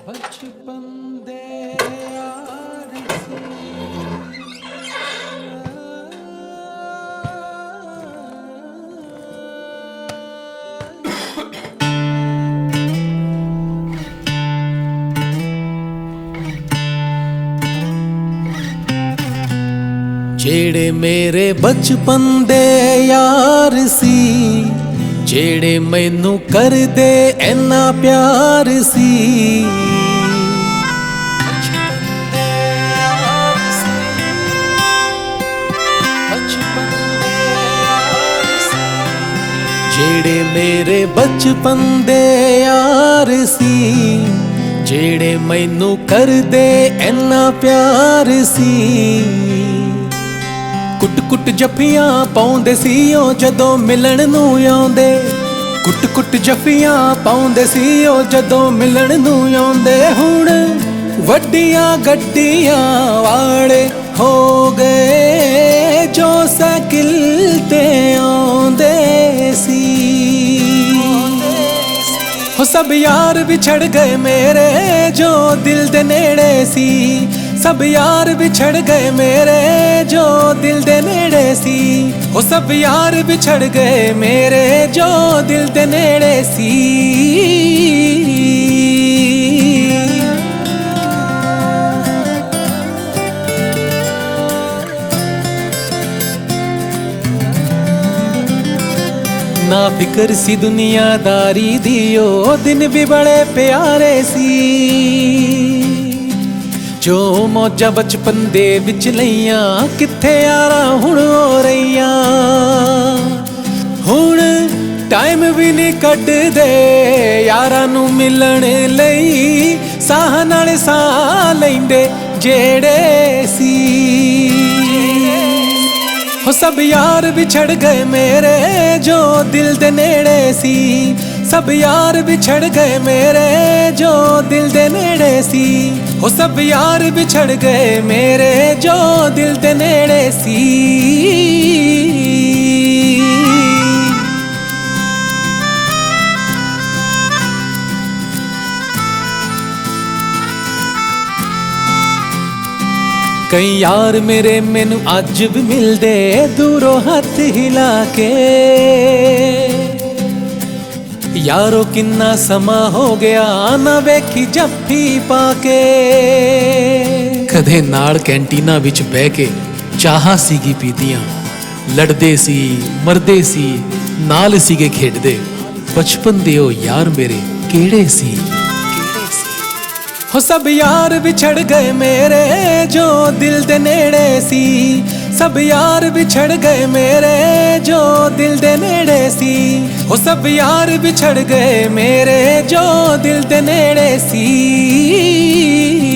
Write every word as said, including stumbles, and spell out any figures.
बचपन दे यार सी जेड़े मेरे बचपन दे यार सी जेड़े मैनू कर दे इन्ना प्यार सी जेड़े मेरे बचपन दे यार सी जेड़े मैनू कर दे इन्ना प्यार सी कुट कुट जफियां पाउंदे सी ओ जदों मिलन नूं आउंदे कुट कुट जफियां पाउंदे सी ओ जदों मिलन नूं आउंदे हुण वड्डियां गड्डियां वाले हो गए जो साइकिल ते आउंदे सी हो सब यार बिछड़ गए मेरे जो दिल दे नेड़े सी सब यार बिछड़ गए मेरे जो दिल दे नेड़े सी हो सब यार बिछड़ गए मेरे जो दिल दे नेड़े सी ना फिकर सी दुनियादारी दी ओ दिन भी बड़े प्यारे सी जो मौजा बचपन दे विच लईयां कित्थे यारां हुण हो रहीयां हुण टाइम भी नहीं कड्डदे यारां नूं मिलण लई साह नाल साह लैंदे जेड़े सी हो सब यार बिछड़ गए मेरे जो दिल दे नेड़े सी सब यार बिछड़ गए मेरे जो दिल दे नेड़े सी हो सब यार बिछड़ गए मेरे जो दिल दे नेड़े सी कई यार मेरे मैनू अज भी मिलदे दूरों हथ हिला के यारो किन्ना समा हो गया ना वेखी जफ्फी पाके कदे नाल कैंटीना विच बह के चाह सीगी पीतियां लड़दे सी मरदे सी नाल सीगे खेडदे बचपन दे ओ यार मेरे केड़े सी हो सब यार बिछड़ गए मेरे जो दिल दे नेड़े सी सब यार बिछड़ गए मेरे जो दिल दे नेड़े सी हो सब यार बिछड़ गए मेरे जो दिल दे नेड़े सी।